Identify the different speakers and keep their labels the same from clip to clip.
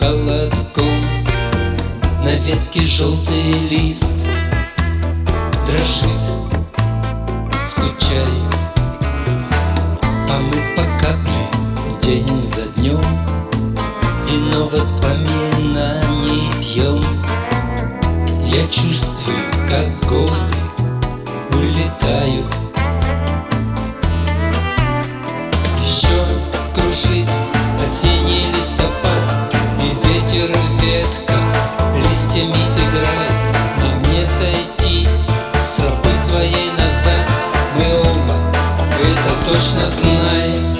Speaker 1: холодком. На ветке желтый лист дрожит, скучает, а мы по капле день за днем вино воспоминаний пьем. Я чувствую, как годы улетают. Еще кружит осенний листопад, и ветер в ветках листьями играет. Нам не сойти с тропы своей назад, мы оба это точно знаем.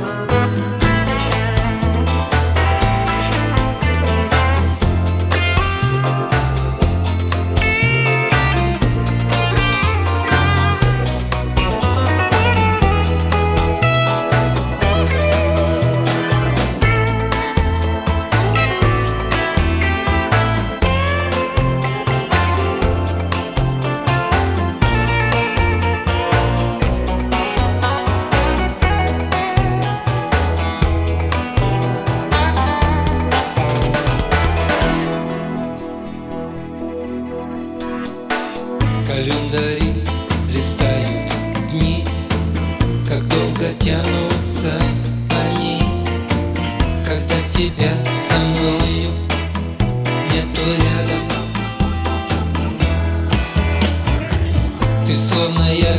Speaker 1: Календари листают дни, как долго тянутся они, когда тебя со мною нету рядом. Ты словно я